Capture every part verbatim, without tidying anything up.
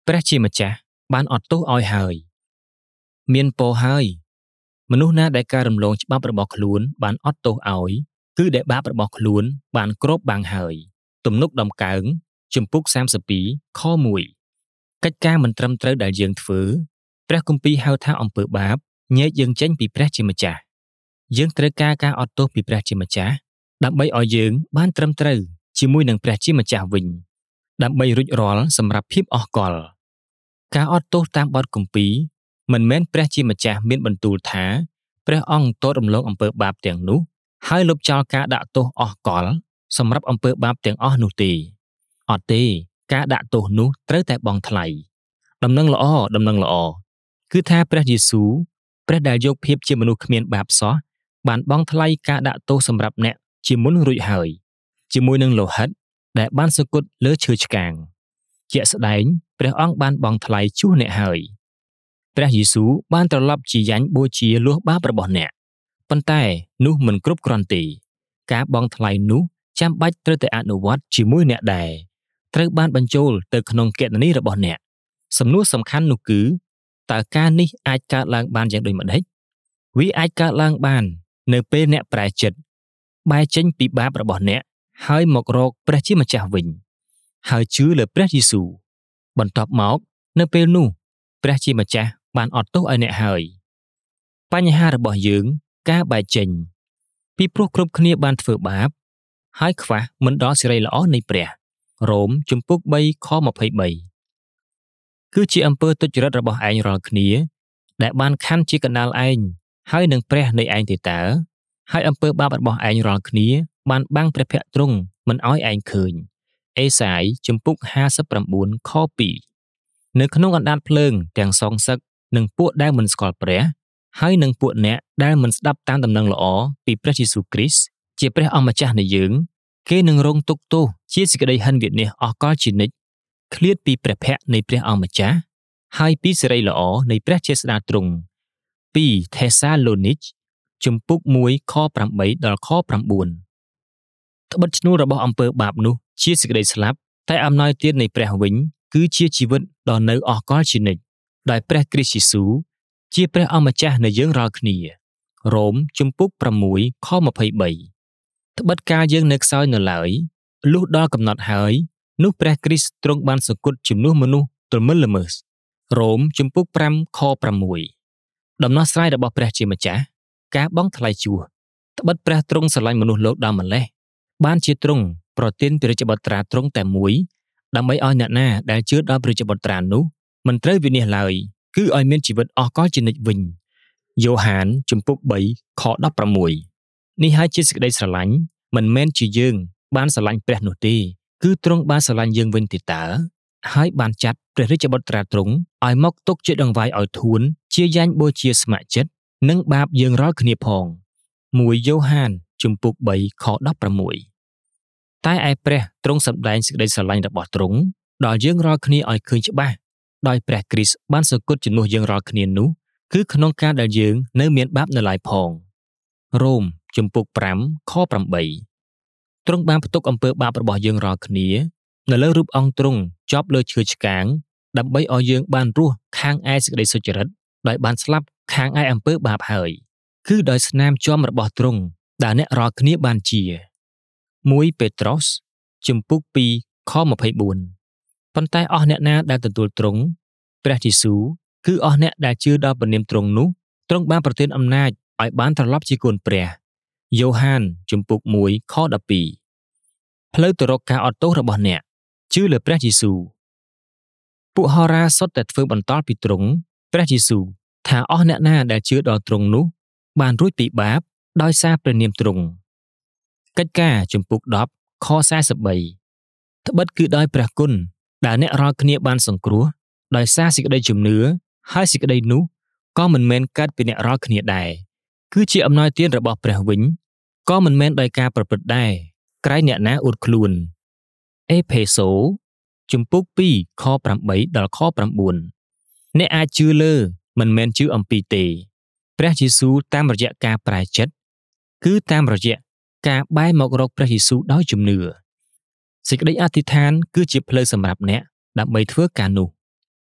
ព្រះជាម្ចាស់បានអត់ទោសឲ្យហើយមានពរហើយមនុស្សណាដែលការរំលងច្បាប់របស់ខ្លួនបានអត់ទោសឲ្យគឺដែលបាបរបស់ខ្លួនបានគ្របបាំងហើយទំនុកដំកើងជំពូកសាមសិបពីរខមួយកិច្ចការមិនត្រឹមត្រូវដែលយើងធ្វើព្រះគម្ពីរហៅថាអំពើបាបញែកយើងចេញពីព្រះជាម្ចាស់យើងត្រូវការការអត់ទោសពីព្រះជាម្ចាស់ដើម្បីឲ្យយើងបានត្រឹមត្រូវជាមួយនឹងព្រះជាម្ចាស់វិញដើម្បីរួចរាល់សម្រាប់ភាពអស់កលការអត់ទោសតាមបទគម្ពីរមិនមែនព្រះជាម្ចាស់មានបន្ទូលថាព្រះអង្គទោសរំលងអំពើបាបទាំងនោះហើយលុបចោលការដាក់ទោសអស់កលសម្រាប់អំពើបាបទាំងអស់នោះទេអត់ទេការដាក់ទោសនោះត្រូវតែបង់ថ្លៃដំណឹងល្អដំណឹងល្អគឺថាព្រះយេស៊ូវព្រះដែលយកភាពជាមនុស្សគ្មានបាបសោះបានបង់ថ្លៃការដាក់ទោសសម្រាប់អ្នកជាមុនរួចហើយជាមួយនឹងលោហិតដែលបានសគត់លើឈើឆ្កាងជាក់ស្ដែងព្រះអង្គបានបង់ថ្លៃជួសអ្នកហើយព្រះយេស៊ូវបានត្រឡប់ជាយ៉ាញ់បូជាលួសបាបរបស់អ្នកប៉ុន្តែនោះមិនគ្រប់គ្រាន់ទេការបង់ថ្លៃនោះចាំបាច់ត្រូវតែអនុវត្តជាមួយអ្នកដែរត្រូវបានបញ្ចូលទៅក្នុងគណនីរបស់អ្នកសំណួរសំខាន់នោះគឺតើការនេះអាចកើតឡើងបានយ៉ាងដូចម្តេចវាអាចកើតឡើងបាននៅពេលអ្នកប្រែចិត្តបែរចេញពីបាបរបស់អ្នកហើយមករកព្រះជាម្ចាស់វិញហើយជឿលើព្រះយេស៊ូវបន្ទាប់មកនៅពេលនោះព្រះជាម្ចាស់បានអត់ទោសឲ្យអ្នកហើយបញ្ហារបស់យើងការបែកចេញពីព្រោះគ្រប់គ្នាបានធ្វើបាបហើយខ្វះមិនដល់សេរីល្អនៃព្រះរ៉ូមជំពូកបីខម្ភៃបីគឺជាអំពើទុច្ចរិតរបស់ឯងរាល់គ្នាដែលបានខណ្ឌជាកណ្ដាលឯងហើយនឹងព្រះនៃឯងទេតើហើយអំពើបាបរបស់ឯងរាល់គ្នាបានបាំងព្រះភ័ក្ត្រទ្រង់មិនឲ្យឯងឃើញអេសាយជំពូកហាសិបប្រាំបួនខពីរនៅក្នុងអណ្ដាតភ្លើងទាំងសងសឹកនឹងពួកដែលមិនស្គាល់ព្រះហើយនឹងពួកអ្នកដែលមិនស្ដាប់តាមដំណឹងល្អពីព្រះយេស៊ូវគ្រីស្ទជាព្រះអម្ចាស់នៃយើងគេនឹងរងទុក្ខទោសជាសេចក្តីហិនវិនាសអស់កលជានិច្ចឃ្លាតពីព្រះភ័ក្ត្រនៃព្រះអម្ចាស់ហើយពីសេរីល្អនៃព្រះជាស្ដេចទ្រង់ពីថេសាឡូនីកជំពូកមួយខប្រាំបីដល់ខប្រាំបួនត្បិតឈ្នួលរបស់អំពើបាបនោះជាសេចក្តីស្លាប់តែអំណោយទាននៃព្រះវិញគឺជាជីវិតដ៏នៅអស់កលជានិច្ចដោយព្រះគ្រីស្ទយេស៊ូវជាព្រះអម្ចាស់នៃយើងរាល់គ្នារ៉ូមជំពូកប្រាំមួយខម្ភៃបីត្បិតកាលយើងនៅខ្សោយនៅឡើយលុះដល់កំណត់ហើយនោះព្រះគ្រីស្ទទ្រង់បានសគត់ជំនួសមនុស្សទល្មើលល្មើសរ៉ូមជំពូកប្រាំខប្រាំមួយដំណោះស្រាយរបស់ព្រះជាម្ចាស់ការបង់ថ្លៃជួសត្បិតព្រះទ្រង់ស្រឡាញ់មនុស្សលោកដល់ម្លេះបានជាទ្រង់ប្រទានព្រះរាជបុត្រាទ្រង់តែមួយដើម្បីឲ្យអ្នកណាដែលជឿដល់ព្រះរាជបុត្រានោះមិនត្រូវវិនាសឡើយគឺឲ្យមានជីវិតអស់កលជានិច្ចវិញយ៉ូហានជំពូកបីខដប់ប្រាំមួយនេះហើយជាសេចក្តីស្រឡាញ់មិនមែនជាយើងបានស្រឡាញ់ព្រះនោះទេគឺទ្រង់បានស្រឡាញ់យើងវិញទេតើហើយបានចាត់ព្រះរាជបុត្រាទ្រង់ឲ្យមកទុកជាដង្វាយឲ្យធួនជាយ៉ាញ់បូជាស្ម័គ្រចិត្តនិងបាបយើងរាល់គ្នាផងមួយយ៉ូហានជំពូកបីខដប់ប្រាំមួយតែឯព្រះទ្រង់សម្ដែងសេចក្តីស្រឡាញ់របស់ទ្រង់ដល់យើងរាល់គ្នាឲ្យឃើញច្បាស់ដោយព្រះគ្រីស្ទបានសគត់ជំនួសយើងរាល់គ្នានោះគឺក្នុងការដែលយើងនៅមានបាបនៅឡើយផងរ៉ូមជំពូកប្រាំខប្រាំបីទ្រង់បានផ្ទុកអំពើបាបរបស់យើងរាល់គ្នានៅលើរូបអង្គទ្រង់ជាប់លើឈើឆ្កាងដើម្បីឲ្យយើងបានរស់ខាងឯសេចក្តីសុចរិតដោយបានស្លាប់ខាងឯអំពើបាបហើយគឺដោយស្នាមជាំរបស់ទ្រង់ដែលអ្នករាល់គ្នាបានជាមួយពេត្រុសជំពូកពីរខម្ភៃបួនប៉ុន្តែអស់អ្នកណាដែលទទួលទ្រង់ព្រះយេស៊ូវគឺអស់អ្នកដែលជឿដល់ព្រះនាមទ្រង់នោះទ្រង់បានប្រទានអំណាចឲ្យបានត្រឡប់ជាកូនព្រះយ៉ូហានជំពូកមួយខដប់ពីរផ្លូវទៅរកការអត់ទោសរបស់អ្នកជឿលើព្រះយេស៊ូវពួកហោរាសុទ្ធតែធ្វើបន្តពីទ្រង់ព្រះយេស៊ូវថាអស់អ្នកណាដែលជឿដល់ទ្រង់នោះបានរួចពីបាបដោយសារព្រះនាមទ្រង់កិច្ចការជំពូកដប់ខសែសិបបីត្បិតគឺដោយព្រះគុណដែលអ្នករាល់គ្នាបានសង្គ្រោះដោយសារសេចក្តីជំនឿហើយសេចក្តីនោះក៏មិនមែនកើតពីអ្នករាល់គ្នាដែរគឺជាអំណោយទានរបស់ព្រះវិញក៏មិនមែនដោយការប្រព្រឹត្តដែរក្រែងអ្នកណាអួតខ្លួនអេផេសូជំពូកពីរខប្រាំបីដល់ខប្រាំបួនអ្នកអាចជឿលើមិនមែនជឿអំពីទេព្រះយេស៊ូវតាមរយៈការប្រែចិត្តគឺតាមរយៈការបែរមករកព្រះយេស៊ូវដោយជំនឿសេចក្តីអធិដ្ឋានគឺជាផ្លូវសម្រាប់អ្នកដើម្បីធ្វើការនោះ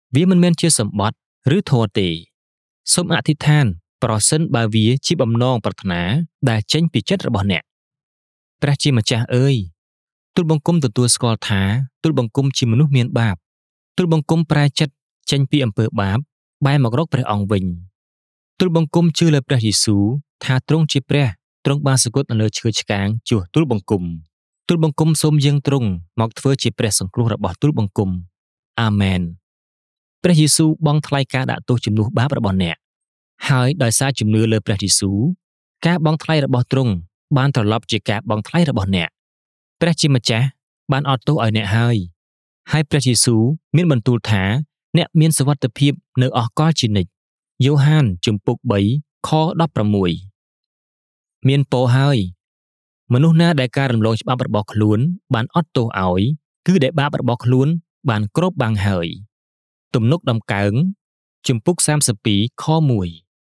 វាមិនមែនជាសម្បត្តិឬធម៌ទេសូមអធិដ្ឋានប្រសិនបើវាជាបំណងប្រាថ្នាដែលចេញពីចិត្តរបស់អ្នកព្រះជាម្ចាស់អើយទូលបង្គំទទួលស្គាល់ថាទូលបង្គំជាមនុស្សមានបាបទូលបង្គំប្រែចិត្តចេញពីអំពើបាបបែរមករកព្រះអង្គវិញទូលបង្គំជឿលើព្រះយេស៊ូវថាទ្រង់ជាព្រះទ្រង់បានសគត់នៅលើឈើឆ្កាងជួសទូលបង្គំទូលបង្គំសូមយាងទ្រង់មកធ្វើជាព្រះសង្គ្រោះរបស់ទូលបង្គំអាមែនព្រះយេស៊ូវបង់ថ្លៃការដាក់ទោសជំនួសបាបរបស់អ្នកហើយដោយសារជំនឿលើព្រះយេស៊ូវការបង់ថ្លៃរបស់ទ្រង់បានត្រឡប់ជាការបង់ថ្លៃរបស់អ្នកព្រះជាម្ចាស់បានអត់ទោសឲ្យអ្នកហើយហើយព្រះយេស៊ូវមានបន្ទូលថាអ្នកមានសុវត្ថិភាពនៅអស់កលជានិច្ចយ៉ូហានជំពូកបីខដប់ប្រាំមួយមានពរហើយមនុស្សណាដែលការរំលងច្បាប់របស់ខ្លួនបានអត់ទោសឲ្យគឺដែលបាបរបស់ខ្លួនបានគ្របបាំងហើយទំនុកដំកើងជំពូកសាមសិបពីរខមួយ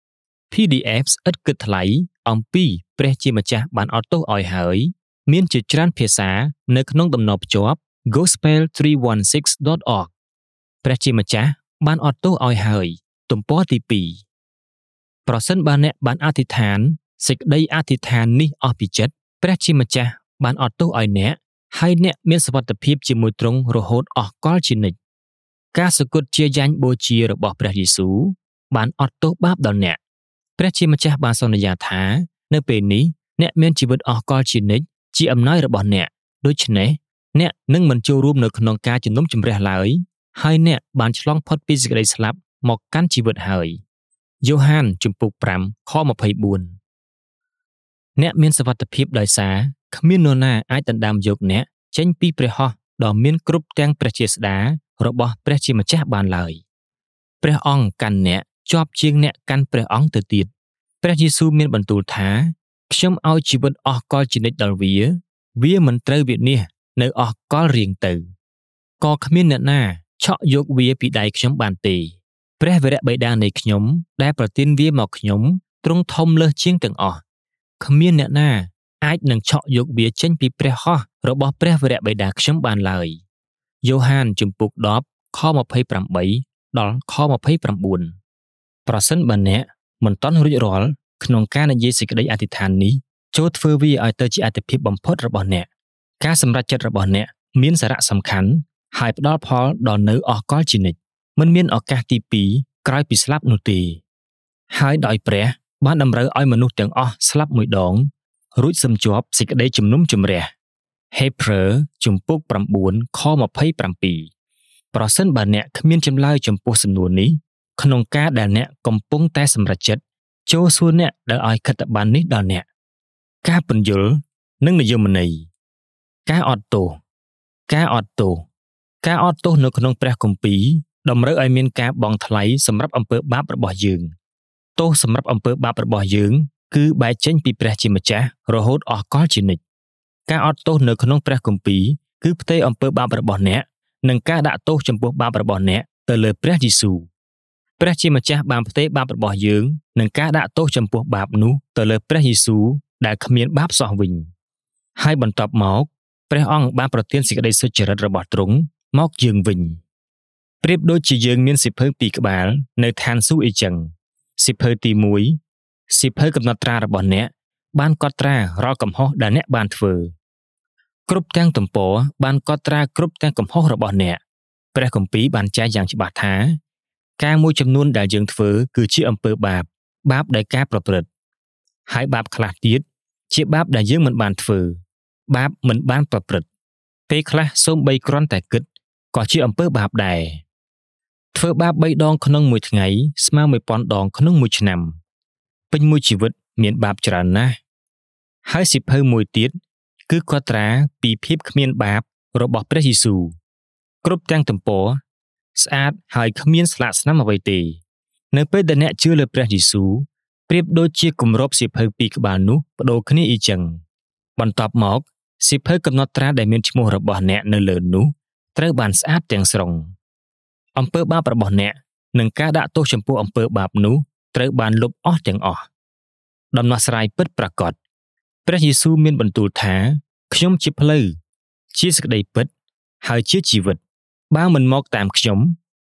pê đê ép ស្អិតគិតថ្លៃអំពីព្រះជាម្ចាស់បានអត់ទោសឲ្យហើយមានជាច្រើនភាសានៅក្នុងតំណភ្ជាប់ gospel триសែនសិប .org ព្រះជាម្ចាស់បានអត់ទោសឲ្យហើយទំព័រទីពីរប្រសិនបើអ្នកបានអធិដ្ឋានសេចក្តីអធិដ្ឋាននេះអស់ពីចិត្តព្រះជាម្ចាស់បានអត់ទោសឲ្យអ្នកហើយអ្នកមានសុវត្ថិភាពជាមួយទ្រង់រហូតអស់កលជានិច្ចការសគត់ជាយ៉ាញ់បូជារបស់ព្រះយេស៊ូវបានអត់ទោសបាបដល់អ្នកព្រះជាម្ចាស់បានសន្យាថានៅពេលនេះអ្នកមានជីវិតអស់កលជានិច្ចជាអំណោយរបស់អ្នកដូច្នេះអ្នកនឹងមិនចូលរួមនៅក្នុងការជំនុំជម្រះឡើយហើយអ្នកបានឆ្លងផុតពីសេចក្តីស្លាប់មកកាន់ជីវិតហើយយ៉ូហានជំពូកប្រាំខម្ភៃបួនអ្នកមានសុវត្ថិភាពដោយសារគ្មាននរណាអាចដណ្ដើមយកអ្នកចេញពីព្រះហស្ថដ៏មានគ្រប់ទាំងព្រះជាស្ដារបស់ព្រះជាម្ចាស់បានឡើយព្រះអង្គកាន់អ្នកជាប់ជាងអ្នកកាន់ព្រះអង្គទៅទៀតព្រះយេស៊ូវមានបន្ទូលថាខ្ញុំឲ្យជីវិតអស់កលជានិច្ចដល់វាវាមិនត្រូវវិនាសនៅអស់កលរៀងទៅក៏គ្មានអ្នកណាឆក់យកវាពីដៃខ្ញុំបានទេព្រះវរបិតានៃខ្ញុំដែលប្រទានវាមកខ្ញុំទ្រង់ធំលើសជាងទាំងអស់គ្មានអ្នកណាអាចនឹងឆក់យកវាចេញពីព្រះហស្ថរបស់ព្រះវរបិតាខ្ញុំបានឡើយយ៉ូហានជំពូកដប់ខម្ភៃប្រាំបីដល់ខម្ភៃប្រាំបួនប្រសិនបើអ្នកមិនទាន់រួចរាល់ក្នុងការនិយាយសេចក្តីអធិដ្ឋាននេះចូលធ្វើវាឲ្យទៅជាអាទិភាពបំផុតរបស់អ្នកការសម្រេចចិត្តរបស់អ្នកមានសារៈសំខាន់ហើយផ្ដល់ផលដល់នៅអស់កលជានិច្ចមិនមានឱកាសទីពីរក្រោយពីស្លាប់នោះទេហើយដោយព្រះបានតម្រូវឲ្យមនុស្សទាំងអស់ស្លាប់មួយដងរួចសឹមជាប់សេចក្តីជំនុំជម្រះហេព្រើរជំពូកប្រាំបួនខម្ភៃប្រាំពីរប្រសិនបើអ្នកគ្មានចម្លើយចំពោះសំណួរនេះក្នុងការដែលអ្នកកំពុងតែសម្រេចចិត្តចូលសួរអ្នកដែលឲ្យខិត្តប័ណ្ណនេះដល់អ្នកការពន្យល់និងនិយមន័យការអត់ទោសការអត់ទោសការអត់ទោសនៅក្នុងព្រះគម្ពីរតម្រូវឲ្យមានការបង់ថ្លៃសម្រាប់អំពើបាបរបស់យើងទោសសម្រាប់អំពើបាបរបស់យើងគឺបែកចេញពីព្រះជាម្ចាស់រហូតអស់កលជានិច្ចការអត់ទោសនៅក្នុងព្រះគម្ពីរគឺផ្ទៃអំពើបាបរបស់អ្នកនិងការដាក់ទោសចំពោះបាបរបស់អ្នកទៅលើព្រះយេស៊ូវព្រះជាម្ចាស់បានផ្ទេរបាបរបស់យើងនិងការដាក់ទោសចំពោះបាបនោះទៅលើព្រះយេស៊ូវដែលគ្មានបាបសោះវិញហើយបន្ទាប់មកព្រះអង្គបានប្រទានសេចក្តីសុចរិតរបស់ទ្រង់មកយើងវិញប្រៀបដូចជាយើងមានសិភៅពីរក្បាលនៅឋានសួគ៌អីចឹងសិភៅទីមួយសិភៅកំណត់ត្រារបស់អ្នកបានកត់ត្រារាល់កំហុសដែលអ្នកបានធ្វើគ្រប់ទាំងទំព័របានកត់ត្រាគ្រប់ទាំងកំហុសរបស់អ្នកព្រះគម្ពីរបានចែងយ៉ាងច្បាស់ថាការមួយចំនួនដែលយើងធ្វើគឺជាអំពើបាបបាបដោយការប្រព្រឹត្តហើយបាបខ្លះទៀតជាបាបដែលយើងមិនបានធ្វើបាបមិនបានប្រព្រឹត្តពេលខ្លះសូម្បីគ្រាន់តែគិតក៏ជាអំពើបាបដែរធ្វើបាបបីដងក្នុងមួយថ្ងៃស្មើមួយពាន់ដងក្នុងមួយឆ្នាំពេញមួយជីវិតមានបាបច្រើនណាស់ហើយសិភៅមួយទៀតគឺកត់ត្រាពីភាពគ្មានបាបរបស់ព្រះយេស៊ូវគ្រប់ទាំងទំព័រស្អាតហើយគ្មានស្លាកស្នាមអ្វីទេនៅពេលដែលអ្នកជឿលើព្រះយេស៊ូវប្រៀបដូចជាគម្របសិភៅពីរក្បាលនោះបដូរគ្នាអ៊ីចឹងបន្ទាប់មកសិភៅកំណត់ត្រាដែលមានឈ្មោះរបស់អ្នកនៅលើនោះត្រូវបានស្អាតទាំងស្រុងអំពើបាបរបស់អ្នកនិងការដាក់ទោសចំពោះអំពើបាបនោះត្រូវបានលុបអស់ទាំងអស់ដំណោះស្រាយពិតប្រាកដព្រះយេស៊ូវមានបន្ទូលថាខ្ញុំជាផ្លូវជាសេចក្តីពិតហើយជាជីវិតបើមិនមកតាមខ្ញុំ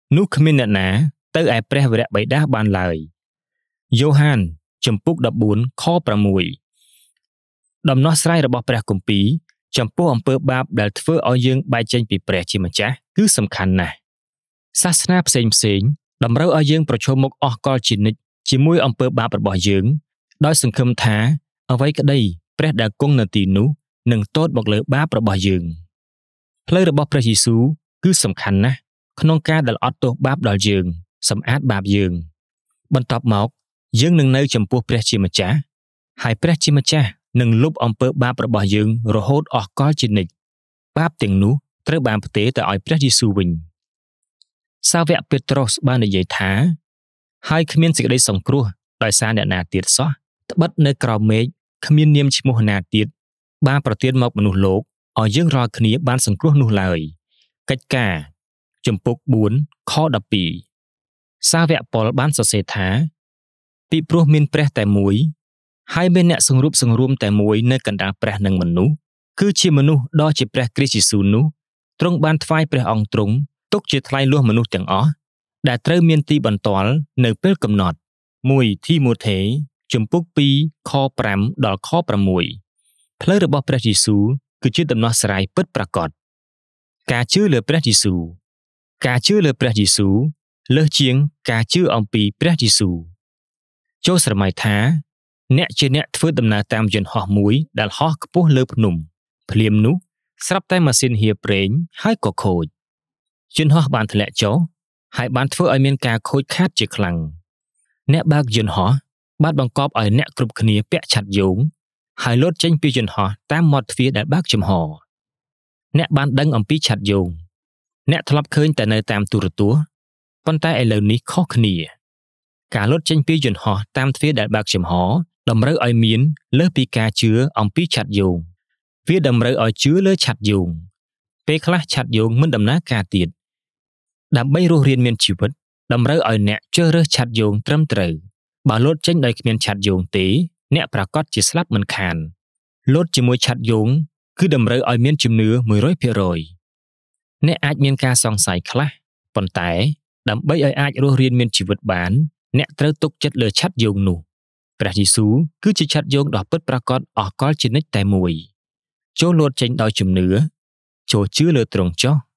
នោះគ្មានអ្នកណាទៅឯព្រះវរបិតាបានឡើយយ៉ូហានចំពុកដប់បួនខប្រាំមួយដំណោះស្រាយរបស់ព្រះគម្ពីរចំពោះអំពើបាបដែលធ្វើឲ្យយើងបែកចេញពីព្រះជាម្ចាស់គឺសំខាន់ណាស់សាសនាផ្សេងផ្សេងតម្រូវឲ្យយើងប្រឈមមុខអស់កលជានិច្ចជាមួយអំពើបាបរបស់យើងដោយសង្ឃឹមថាអ្វីក្តីព្រះដែលគង់នៅទីនោះនឹងទតមកលើបាបរបស់យើងផ្លូវរបស់ព្រះយេស៊ូវគឺសំខាន់ណាស់ក្នុងការដែលអត់ទោសបាបដល់យើងសម្អាតបាបយើងបន្ទាប់មកយើងនឹងនៅចំពោះព្រះជាម្ចាស់ហើយព្រះជាម្ចាស់នឹងលុបអំពើបាបរបស់យើងរហូតអស់កលជានិច្ចបាបទាំងនោះត្រូវបានផ្ទេរទៅឲ្យព្រះយេស៊ូវវិញសាវកពេត្រុសបាននិយាយថាហើយគ្មានសេចក្តីសង្គ្រោះដោយសារអ្នកណាទៀតសោះត្បិតនៅក្រោមមេឃគ្មាននាមឈ្មោះណាទៀតបានប្រទានមកមនុស្សលោកឲ្យយើងរាល់គ្នាបានសង្គ្រោះនោះឡើយកិច្ចការជំពូកបួនខដប់ពីរសាវកប៉ុលបានសរសេរថាពីព្រោះមានព្រះតែមួយហើយមានអ្នកសង្រួបសង្រួមតែមួយនៅកណ្ដាលព្រះនិងមនុស្សគឺជាមនុស្សដ៏ជាព្រះគ្រីស្ទយេស៊ូវនោះទ្រង់បានថ្វាយព្រះអង្គទ្រង់ទុកជាថ្លៃលោះមនុស្សទាំងអស់ដែលត្រូវមានទីបន្ទាល់នៅពេលកំណត់មួយធីម៉ូថេជំពូកពីរខប្រាំដល់ខប្រាំមួយផ្លូវរបស់ព្រះយេស៊ូវគឺជាដំណោះស្រាយពិតប្រាកដការជឿលើព្រះយេស៊ូវការជឿលើព្រះយេស៊ូវលើសជាងការជឿអំពីព្រះយេស៊ូវចូលស្រមៃថាអ្នកជាអ្នកធ្វើដំណើរតាមយន្តហោះមួយដែលហោះខ្ពស់លើភ្នំភ្លាមនោះស្រាប់តែម៉ាស៊ីនហៀប្រេងហើយក៏ខូចយន្តហោះបានធ្លាក់ចុះហើយបានធ្វើឲ្យមានការខូចខាតជាខ្លាំងអ្នកបើកយន្តហោះបានបង្កប់ឲ្យអ្នកគ្រប់គ្នាពាក់ឆ័ត្រយោងហើយលោតចេញពីយន្តហោះតាមមាត់ទ្វារដែលបើកចំហអ្នកបានដឹងអំពីឆ័ត្រយោងអ្នកធ្លាប់ឃើញតែនៅតាមទូរទស្សន៍ប៉ុន្តែឥឡូវនេះខុសគ្នាការលោតចេញពីយន្តហោះតាមទ្វារដែលបើកចំហតម្រូវឲ្យមានលើសពីការជឿអំពីឆ័ត្រយោងវាតម្រូវឲ្យជឿលើឆ័ត្រយោងពេលខ្លះឆ័ត្រយោងមិនដំណើរការទៀតដើម្បីរស់រានមានជីវិតតម្រូវឲ្យអ្នកជ្រើសរើសឆ័ត្រយោងត្រឹមត្រូវបើលោតចេញដោយគ្មានឆ័ត្រយោងទេអ្នកប្រកាសជាស្លាប់មិនខានលោតជាមួយឆ័ត្រយោងគឺតម្រូវឲ្យមានជំនឿ មួយរយភាគរយ អ្នកអាចមានការសង្ស័យខ្លះប៉ុន្តែដើម្បីឲ្យអាចរស់រានមានជីវិតបានអ្នកត្រូវទុកចិត្តលើឆ័ត្រយោងនោះព្រះយេស៊ូវគឺជាឆ័ត្រយោងដ៏ពិតប្រាកដអស់កលជានិច្ចតែមួយចូលលោតចេញដោយជំនឿចូលជឿលើទ្រង់ចុះ